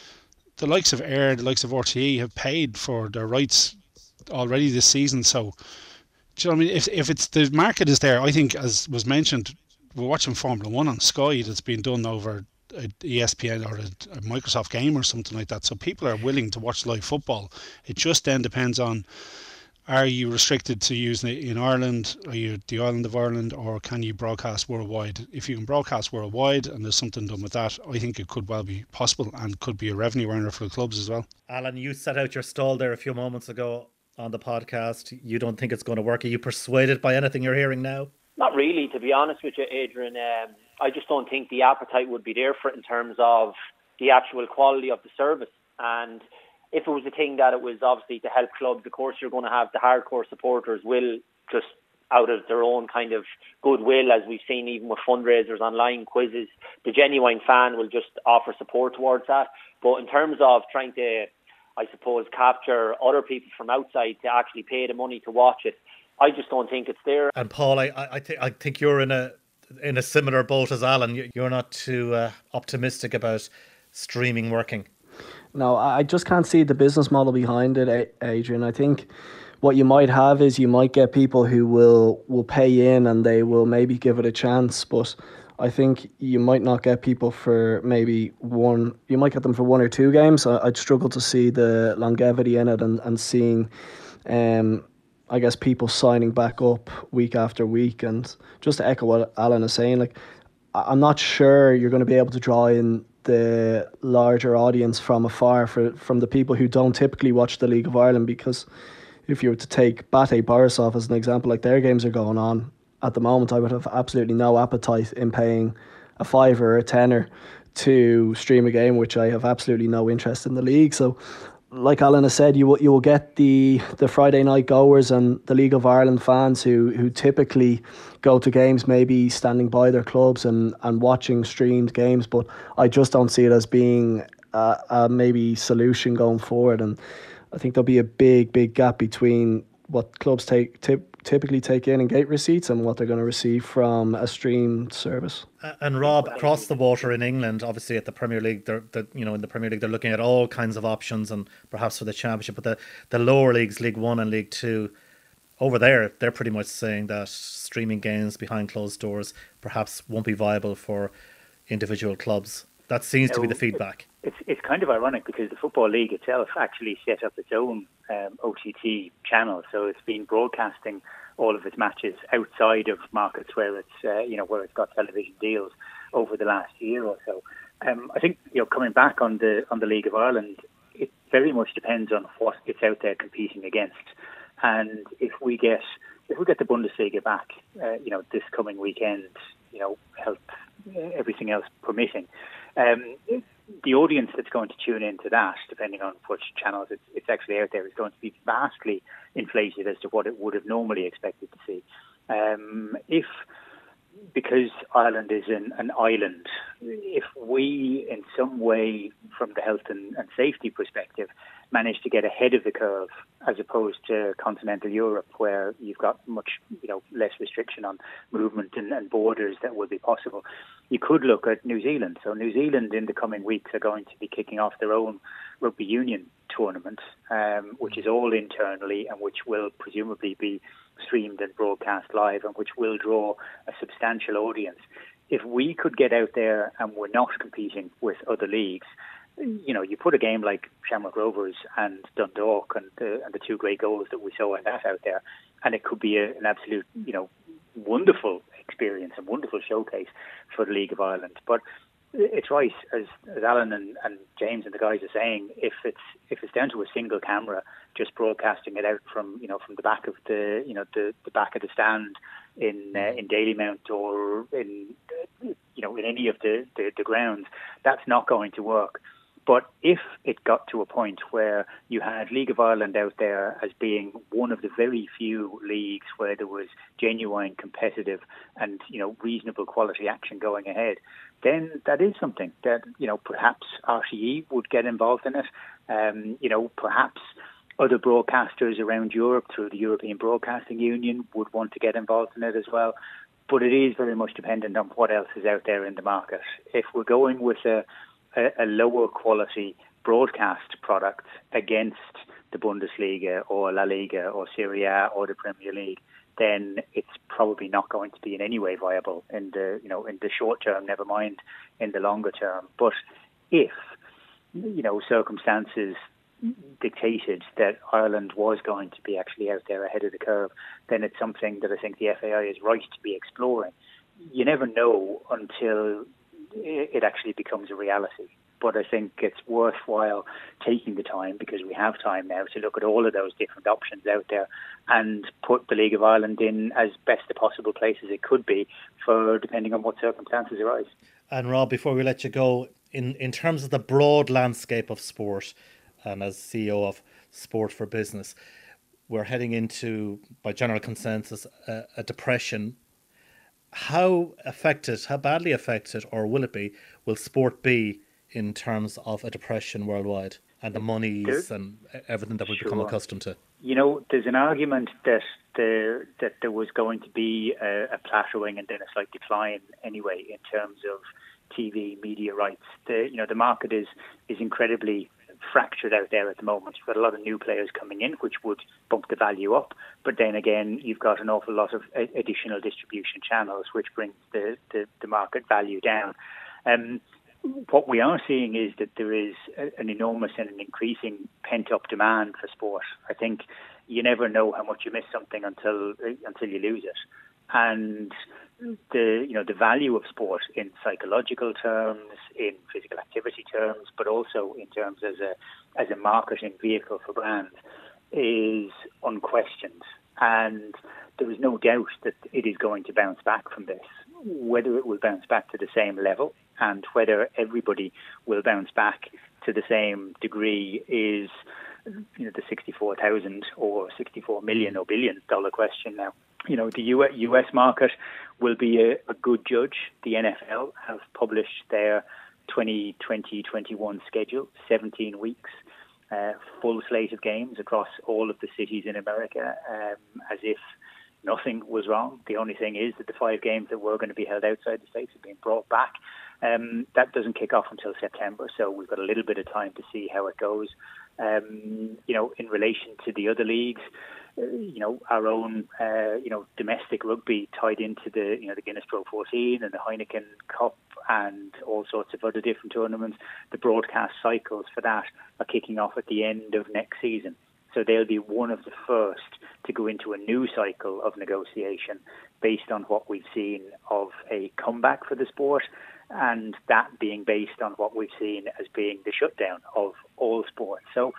the likes of Air, the likes of R T E have paid for their rights already this season. So, do you know what I mean? If, if it's the market is there, I think, as was mentioned, we're watching Formula One on Sky that's been done over a E S P N or a, a Microsoft game or something like that. So people are willing to watch live football. It just then depends on, are you restricted to using it in Ireland? Are you the island of Ireland, or can you broadcast worldwide? If you can broadcast worldwide and there's something done with that, I think it could well be possible and could be a revenue earner for the clubs as well. Alan, you set out your stall there a few moments ago on the podcast. You don't think it's going to work. Are you persuaded by anything you're hearing now? Not really, to be honest with you, Adrian. Um, I just don't think the appetite would be there for it in terms of the actual quality of the service. And if it was a thing that it was obviously to help clubs, of course you're going to have the hardcore supporters will just out of their own kind of goodwill, as we've seen even with fundraisers, online quizzes, the genuine fan will just offer support towards that. But in terms of trying to, I suppose, capture other people from outside to actually pay the money to watch it, I just don't think it's there. And Paul, I I, th- I think you're in a in a similar boat as Alan. You're not too uh, optimistic about streaming working. No, I just can't see the business model behind it, Adrian. I think what you might have is you might get people who will, will pay in and they will maybe give it a chance, but I think you might not get people for maybe one, you might get them for one or two games. I'd struggle to see the longevity in it and, and seeing, um, I guess, people signing back up week after week. And just to echo what Alan is saying, like, I'm not sure you're going to be able to draw in the larger audience from afar for from the people who don't typically watch the League of Ireland, because if you were to take Bate Borisov as an example, like their games are going on at the moment, I would have absolutely no appetite in paying a fiver or a tenner to stream a game, which I have absolutely no interest in the league. So like Alan has said, you will you will get the the Friday night goers and the League of Ireland fans who who typically go to games, maybe standing by their clubs and, and watching streamed games. But I just don't see it as being a, a maybe solution going forward. And I think there'll be a big, big gap between what clubs take tip, typically take in in gate receipts and what they're going to receive from a streamed service. And Rob, across the water in England, obviously at the Premier League, they're, they're you know in the Premier League they're looking at all kinds of options, and perhaps for the Championship, but the, the lower leagues, League One and League Two, over there they're pretty much saying that streaming games behind closed doors perhaps won't be viable for individual clubs. That seems to be the feedback. It's it's kind of ironic because the Football League itself actually set up its own um, O T T channel, so it's been broadcasting all of its matches outside of markets where it's uh, you know where it's got television deals over the last year or so. Um, I think you know coming back on the on the League of Ireland, it very much depends on what it's out there competing against, and if we get if we get the Bundesliga back, uh, you know this coming weekend, you know help everything else permitting. Um, the audience that's going to tune into that, depending on which channels it's, it's actually out there, is going to be vastly inflated as to what it would have normally expected to see. Um, if, because Ireland is an, an island, if we in some way, from the health and, and safety perspective, manage to get ahead of the curve, as opposed to continental Europe, where you've got much, you know, less restriction on movement and, and borders that will be possible, you could look at New Zealand. So New Zealand in the coming weeks are going to be kicking off their own rugby union tournament, um, which is all internally and which will presumably be streamed and broadcast live and which will draw a substantial audience. If we could get out there and we're not competing with other leagues, you know, you put a game like Shamrock Rovers and Dundalk and the, and the two great goals that we saw in that out there, and it could be a, an absolute, you know, wonderful experience and wonderful showcase for the League of Ireland. But it's right, as, as Alan and, and James and the guys are saying, if it's if it's down to a single camera just broadcasting it out from you know from the back of the you know the, the back of the stand in uh, in Dalymount or in you know in any of the, the, the grounds, that's not going to work. But if it got to a point where you had League of Ireland out there as being one of the very few leagues where there was genuine competitive and, you know, reasonable quality action going ahead, then that is something that, you know, perhaps R T E would get involved in it. Um, you know, perhaps other broadcasters around Europe through the European Broadcasting Union would want to get involved in it as well. But it is very much dependent on what else is out there in the market. If we're going with a a lower quality broadcast product against the Bundesliga or La Liga or Serie A or the Premier League, then it's probably not going to be in any way viable in the you know in the short term, never mind in the longer term. But if you know circumstances dictated that Ireland was going to be actually out there ahead of the curve, then it's something that I think the F A I is right to be exploring. You never know until it actually becomes a reality. But I think it's worthwhile taking the time, because we have time now, to look at all of those different options out there and put the League of Ireland in as best a possible place as it could be for depending on what circumstances arise. And Rob, before we let you go, in, in terms of the broad landscape of sport, and as C E O of Sport for Business, we're heading into, by general consensus, a, a depression. How affected, how badly affected, or will it be, will sport be in terms of a depression worldwide and the monies and everything that we've sure. become accustomed to? You know, there's an argument that there that there was going to be a, a plateauing and then a slight decline anyway in terms of T V media rights. The you know the market is is incredibly fractured out there at the moment. You've got a lot of new players coming in, which would bump the value up. But then again, you've got an awful lot of additional distribution channels, which brings the, the, the market value down. Um, what we are seeing is that there is an enormous and an increasing pent-up demand for sport. I think you never know how much you miss something until until you lose it. And the you know the value of sport in psychological terms, in physical activity terms, but also in terms as a as a marketing vehicle for brands is unquestioned. And there is no doubt that it is going to bounce back from this. Whether it will bounce back to the same level and whether everybody will bounce back to the same degree is you know the sixty-four thousand or sixty-four million or billion dollar question now. You know, the U S market will be a, a good judge. The N F L have published their twenty twenty twenty-one schedule, seventeen weeks, uh, full slate of games across all of the cities in America, um, as if nothing was wrong. The only thing is that the five games that were going to be held outside the States have been brought back. Um, that doesn't kick off until September, so we've got a little bit of time to see how it goes. Um, you know, in relation to the other leagues, uh, you know, our own, uh, you know, domestic rugby tied into the, you know, the Guinness Pro fourteen and the Heineken Cup and all sorts of other different tournaments. The broadcast cycles for that are kicking off at the end of next season. So they'll be one of the first to go into a new cycle of negotiation based on what we've seen of a comeback for the sport, and that being based on what we've seen as being the shutdown of all sports. So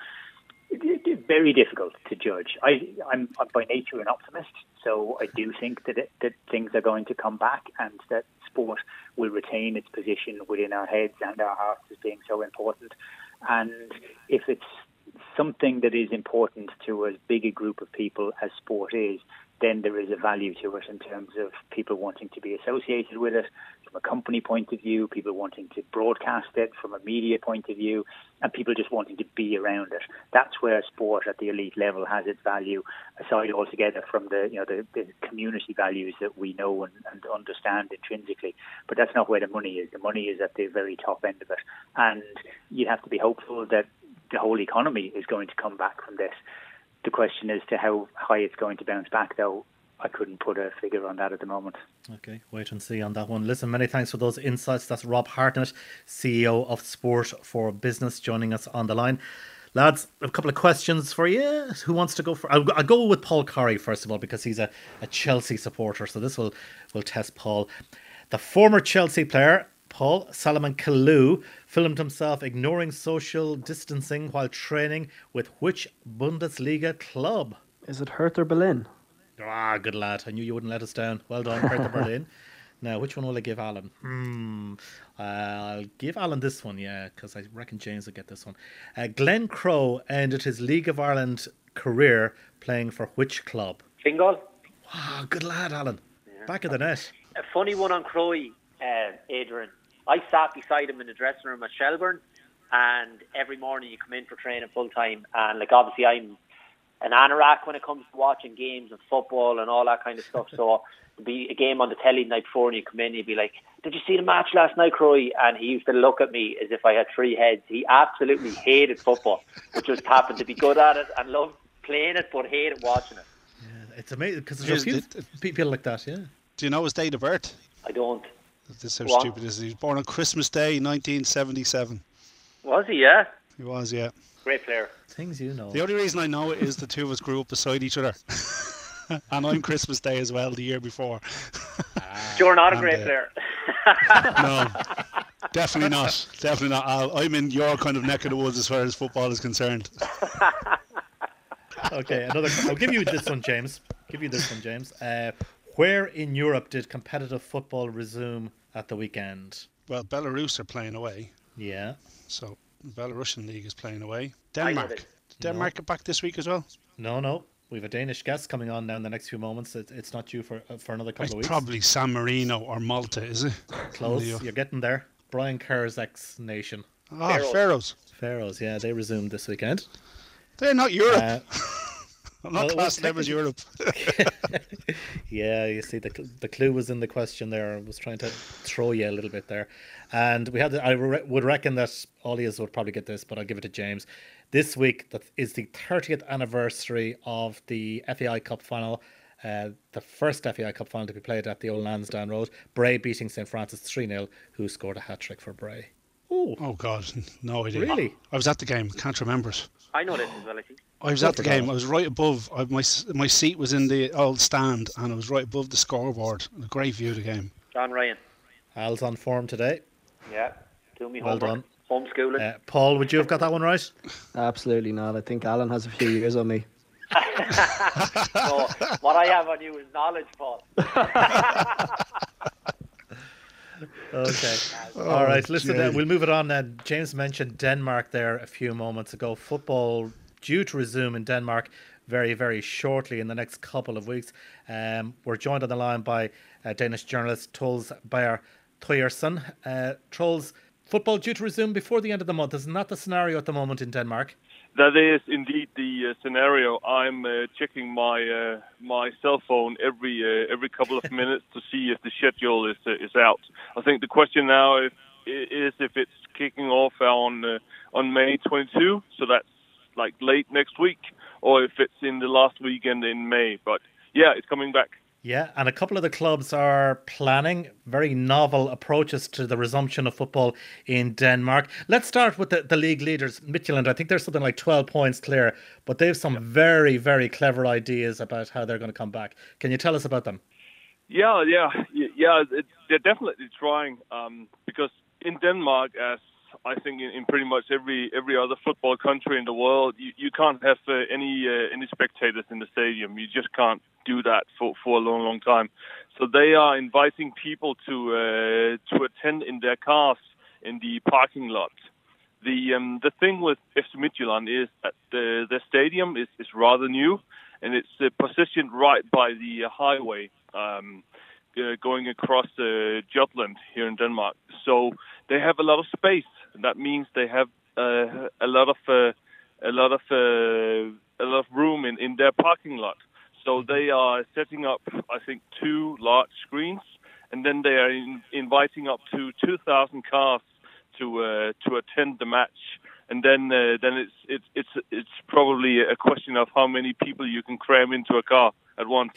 it's very difficult to judge. I, I'm, I'm by nature an optimist, so I do think that it, that things are going to come back and that sport will retain its position within our heads and our hearts as being so important. And if it's something that is important to as big a group of people as sport is, then there is a value to it in terms of people wanting to be associated with it from a company point of view, people wanting to broadcast it from a media point of view, and people just wanting to be around it. That's where sport at the elite level has its value, aside altogether from the you know the, the community values that we know and, and understand intrinsically. But that's not where the money is. The money is at the very top end of it, and you have to be hopeful that the whole economy is going to come back from this. The question as to how high it's going to bounce back, though, I couldn't put a figure on that at the moment. Okay, wait and see on that one. Listen, many thanks for those insights. That's Rob Hartnett, C E O of Sport for Business, joining us on the line. Lads, I have a couple of questions for you. Who wants to go for? I'll, I'll go with Paul Curry first of all, because he's a, a Chelsea supporter. So this will will test Paul. The former Chelsea player, Paul Salomon Kalou, filmed himself ignoring social distancing while training with which Bundesliga club? Is it Hertha Berlin? Ah, good lad. I knew you wouldn't let us down. Well done, Hertha Berlin. Now, which one will I give Alan? Hmm. Uh, I'll give Alan this one, yeah, because I reckon James will get this one. Uh, Glenn Crowe ended his League of Ireland career playing for which club? Fingal. Wow, good lad, Alan. Yeah. Back of the net. A funny one on Crowe, uh, Adrian. I sat beside him in the dressing room at Shelbourne, and every morning you come in for training full time, and like obviously I'm an anorak when it comes to watching games and football and all that kind of stuff. So there'd be a game on the telly the night before, and you come in, and he'd be like, "Did you see the match last night, Crowe?" And he used to look at me as if I had three heads. He absolutely hated football, but just happened to be good at it and loved playing it, but hated watching it. Yeah, it's amazing because there's a few people like that. Yeah. Do you know his date of birth? I don't. This is how what? stupid this is. He was born on Christmas Day, nineteen seventy-seven. Was he? Yeah. He was, yeah. Great player. Things you know. The only reason I know it is the two of us grew up beside each other. And I'm Christmas Day as well, the year before. You're not a and, great uh, player. No, definitely not. Definitely not. Al. I'm in your kind of neck of the woods as far as football is concerned. Okay, another. I'll give you this one, James. Give you this one, James. Uh, where in Europe did competitive football resume at the weekend? Well, Belarus are playing away. Yeah. So the Belarusian league is playing away. Denmark. Did Denmark no. get back this week as well? No, no. We have a Danish guest coming on now in the next few moments. It, it's not due for uh, for another couple it's of weeks. Probably San Marino or Malta, is it? Close. You're getting there. Brian Kerr's ex-nation. Ah, oh, Faroes. Faroes, yeah. They resumed this weekend. They're not Europe. Uh, I'm not well, classing them as Europe. Yeah, you see, the the clue was in the question there. I was trying to throw you a little bit there. And we had, the, I re- would reckon that Ollies would probably get this, but I'll give it to James. This week that is the thirtieth anniversary of the F A I Cup final, uh, the first F A I Cup final to be played at the old Lansdowne Road. Bray beating Saint Francis three nil, who scored a hat-trick for Bray. Ooh. Oh, God, no idea. Really? I was at the game, can't remember it. I know this as well, I think. I was at the game. I was right above. I, my my seat was in the old stand, and I was right above the scoreboard. A great view of the game. John Ryan. Al's on form today. Yeah, do me well homework. done. Homeschooling. Uh, Paul, would you have got that one right? Absolutely not. I think Alan has a few years on me. So what I have on you is knowledge, Paul. Okay. Oh, all right. Listen, Jay. uh, we'll move it on then. James mentioned Denmark there a few moments ago. Football due to resume in Denmark very, very shortly in the next couple of weeks. Um, we're joined on the line by uh, Danish journalist Troels Bayer Thøgersen. Uh, Troels, football due to resume before the end of the month. Isn't that the scenario at the moment in Denmark? That is indeed the uh, scenario. I'm uh, checking my uh, my cell phone every uh, every couple of minutes to see if the schedule is uh, is out. I think the question now is, is if it's kicking off on uh, on May twenty-second, so that's like late next week, or if it's in the last weekend in May. But yeah, it's coming back. Yeah, and a couple of the clubs are planning very novel approaches to the resumption of football in Denmark. Let's start with the, the league leaders, Midtjylland. I think they're something like twelve points clear, but they have some yeah. very, very clever ideas about how they're going to come back. Can you tell us about them? Yeah, yeah, yeah. It, they're definitely trying um, because in Denmark, as I think in, in pretty much every every other football country in the world, you, you can't have uh, any uh, any spectators in the stadium. You just can't do that for, for a long, long time. So they are inviting people to uh, to attend in their cars in the parking lot. The um, the thing with F C Midtjylland is that the, the stadium is, is rather new, and it's uh, positioned right by the highway um, uh, going across uh, Jutland here in Denmark. So they have a lot of space. That means they have uh, a lot of uh, a lot of uh, a lot of room in, in their parking lot. So they are setting up, I think, two large screens, and then they are in, inviting up to two thousand cars to uh, to attend the match. And then uh, then it's it's it's it's probably a question of how many people you can cram into a car at once.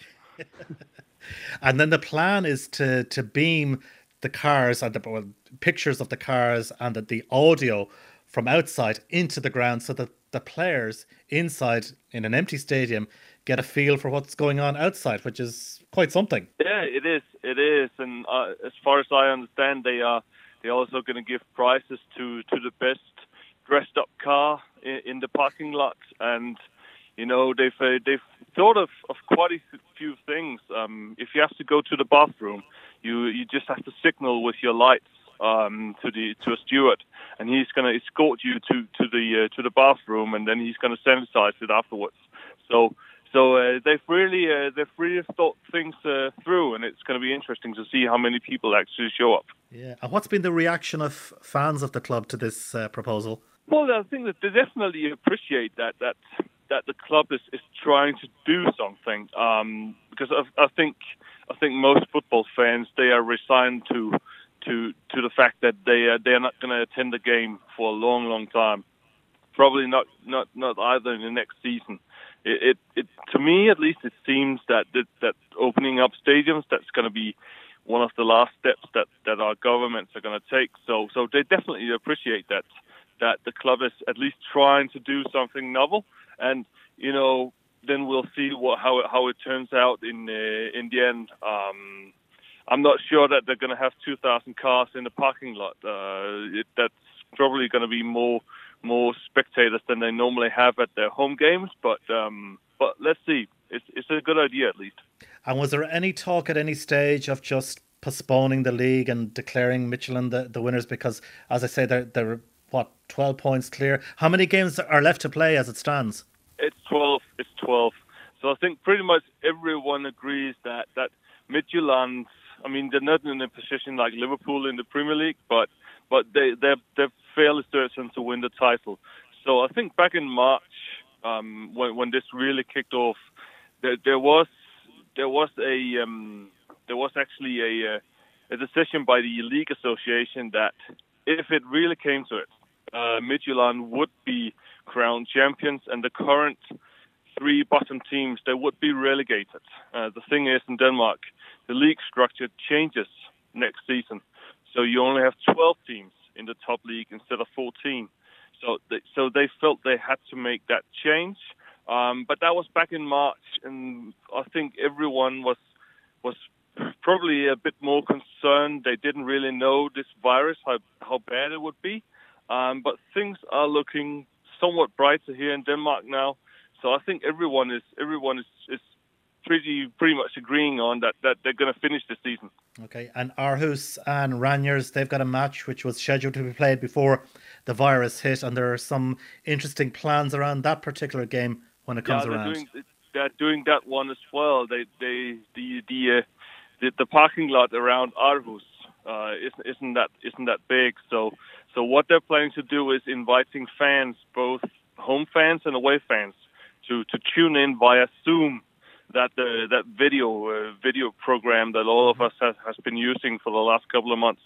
And then the plan is to to beam the cars and the well, pictures of the cars and the, the audio from outside into the ground, so that the players inside in an empty stadium get a feel for what's going on outside, which is quite something. Yeah, it is. It is, and uh, as far as I understand, they are they also going to give prizes to, to the best dressed up car in, in the parking lot, and you know they've uh, they've thought of, of quite a few things. Um, if you have to go to the bathroom, you you just have to signal with your lights um, to the to a steward, and he's going to escort you to to the uh, to the bathroom, and then he's going to sanitize it afterwards. So. So uh, they've really uh, they've really thought things uh, through, and it's going to be interesting to see how many people actually show up. Yeah, and what's been the reaction of fans of the club to this uh, proposal? Well, I think that they definitely appreciate that that that the club is, is trying to do something. Um, because I, I think I think most football fans, they are resigned to to to the fact that they are, they are not going to attend the game for a long, long time. Probably not not not either in the next season. It, it, it, to me, at least, it seems that, that that opening up stadiums, that's going to be one of the last steps that, that our governments are going to take. So, so they definitely appreciate that that the club is at least trying to do something novel, and you know, then we'll see what how it, how it turns out in uh, in the end. Um, I'm not sure that they're going to have two thousand cars in the parking lot. Uh, it, that's probably going to be more. more spectators than they normally have at their home games, but um, but let's see. It's it's a good idea at least. And was there any talk at any stage of just postponing the league and declaring Midtjylland the, the winners? Because, as I say, they're, they're, what, twelve points clear? How many games are left to play as it stands? It's twelve. It's twelve. So I think pretty much everyone agrees that, that Midtjylland, I mean, they're not in a position like Liverpool in the Premier League, but but they, they're, they're fairly certain to win the title. So I think back in March, um, when, when this really kicked off, there, there was there was a um, there was actually a a decision by the league association that if it really came to it, uh, Midtjylland would be crowned champions, and the current three bottom teams, they would be relegated. Uh, the thing is, in Denmark, the league structure changes next season. So you only have twelve teams in the top league instead of fourteen. So they, so they felt they had to make that change. Um, but that was back in March, and I think everyone was was probably a bit more concerned. They didn't really know this virus, how, how bad it would be. Um, but things are looking somewhat brighter here in Denmark now. So I think everyone is everyone is, is pretty pretty much agreeing on that, that they're going to finish the season. Okay, and Aarhus and Rangers, they've got a match which was scheduled to be played before the virus hit, and there are some interesting plans around that particular game when it comes yeah, they're around. Doing, they're doing that one as well. They they the the uh, the, the parking lot around Aarhus uh, isn't isn't that isn't that big. So so what they're planning to do is inviting fans, both home fans and away fans, to to tune in via Zoom. That uh, that video uh, video program that all of us has, has been using for the last couple of months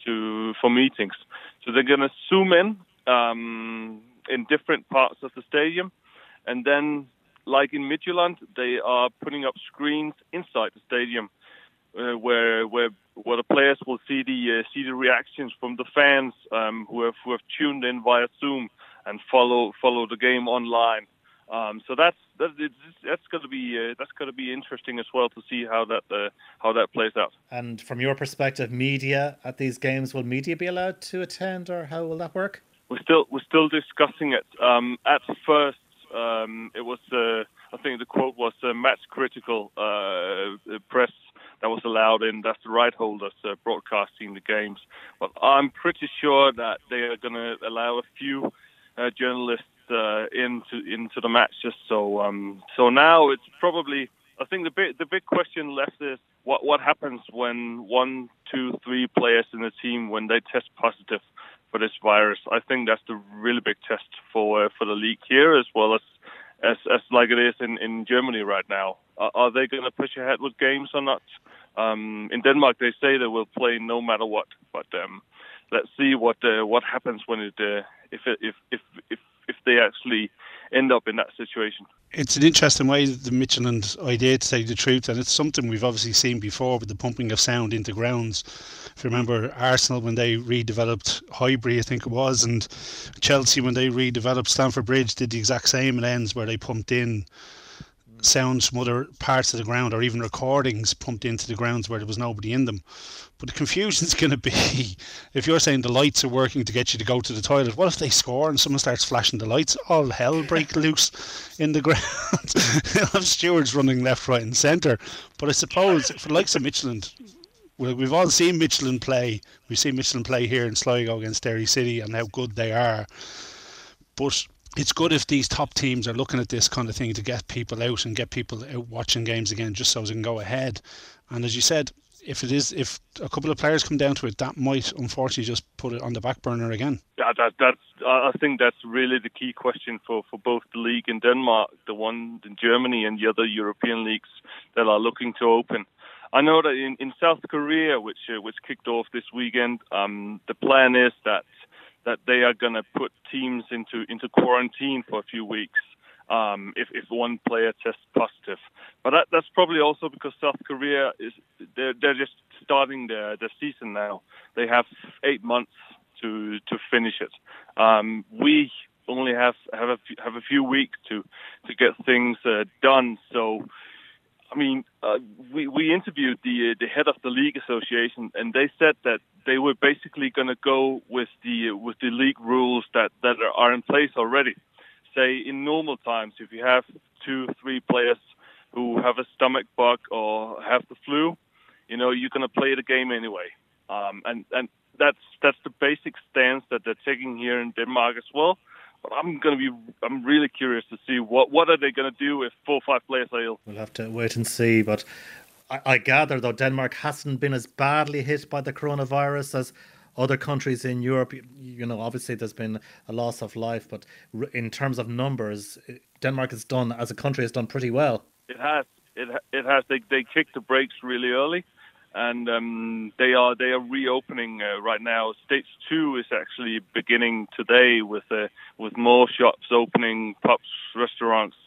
to for meetings. So they're going to zoom in um, in different parts of the stadium, and then like in Midtjylland, they are putting up screens inside the stadium uh, where where where the players will see the uh, see the reactions from the fans um, who have who have tuned in via Zoom and follow follow the game online. Um, so that's that, it's, that's going to be uh, that's going to be interesting as well to see how that uh, how that plays out. And from your perspective, media at these games, will media be allowed to attend, or how will that work? We're still we're still discussing it. Um, at first, um, it was uh, I think the quote was uh, match critical uh, press that was allowed in. That's the right holders uh, broadcasting the games. But I'm pretty sure that they are going to allow a few uh, journalists uh, into into the matches. So um, so now it's probably. I think the big the big question left is what what happens when one, two, three players in the team when they test positive for this virus. I think that's the really big test for uh, for the league here, as well as as, as like it is in, in Germany right now. Uh, are they going to push ahead with games or not? Um, in Denmark, they say they will play no matter what. But um, let's see what uh, what happens when it uh, if it, if if if if they actually end up in that situation. It's an interesting way, the Midtjylland idea, to say the truth, and it's something we've obviously seen before with the pumping of sound into grounds. If you remember Arsenal when they redeveloped Highbury, I think it was, and Chelsea when they redeveloped Stamford Bridge did the exact same at ends where they pumped in sounds from other parts of the ground, or even recordings pumped into the grounds where there was nobody in them. But the confusion is going to be, if you're saying the lights are working to get you to go to the toilet, what if they score and someone starts flashing the lights? All hell break loose in the ground. You'll have stewards running left, right and centre. But I suppose for the likes of Midtjylland, well, we've all seen Midtjylland play. We've seen Midtjylland play here in Sligo against Derry City and how good they are. But it's good if these top teams are looking at this kind of thing to get people out and get people out watching games again, just so they can go ahead. And as you said, if it is, if a couple of players come down to it, that might unfortunately just put it on the back burner again. Yeah, that, that's. I think that's really the key question for, for both the league in Denmark, the one in Germany, and the other European leagues that are looking to open. I know that in, in South Korea, which uh, which kicked off this weekend, um, the plan is that that they are going to put teams into into quarantine for a few weeks. Um, if, if one player tests positive. But that, that's probably also because South Korea is they're, they're just starting their, their season now. They have eight months to to finish it. Um, we only have have a few, have a few weeks to to get things uh, done. So, I mean, uh, we we interviewed the uh, the head of the league association, and they said that they were basically going to go with the uh, with the league rules that, that are in place already. Say in normal times, if you have two, three players who have a stomach bug or have the flu, you know, you're going to play the game anyway. Um, and, and that's that's the basic stance that they're taking here in Denmark as well. But I'm going to be, I'm really curious to see what, what are they going to do if four or five players are ill. We'll have to wait and see. But I, I gather, though, Denmark hasn't been as badly hit by the coronavirus as other countries in Europe. You know, obviously there's been a loss of life, but in terms of numbers, Denmark has done, as a country, has done pretty well. It has. It it has. They they kicked the brakes really early, and um, they are they are reopening uh, right now. Stage two is actually beginning today with uh, with more shops opening, pubs, restaurants.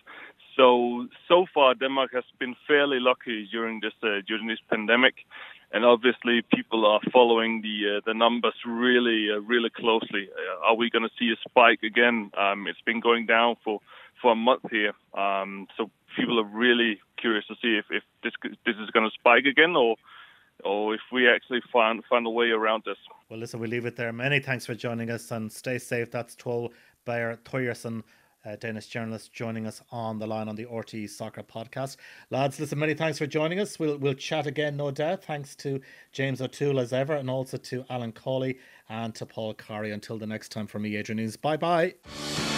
So so far, Denmark has been fairly lucky during this uh, during this pandemic. And obviously, people are following the uh, the numbers really, uh, really closely. Uh, are we going to see a spike again? Um, it's been going down for, for a month here. Um, so people are really curious to see if, if this this is going to spike again, or or if we actually find find a way around this. Well, listen, we'll leave it there. Many thanks for joining us, and stay safe. That's Tol Bayer Thoresen, Uh, Danish journalist, joining us on the line on the R T E Soccer podcast. Lads, listen, many thanks for joining us. We'll we'll chat again, no doubt. Thanks to James O'Toole as ever, and also to Alan Cawley and to Paul Carey. Until the next time, from me, Adrian News. Bye bye.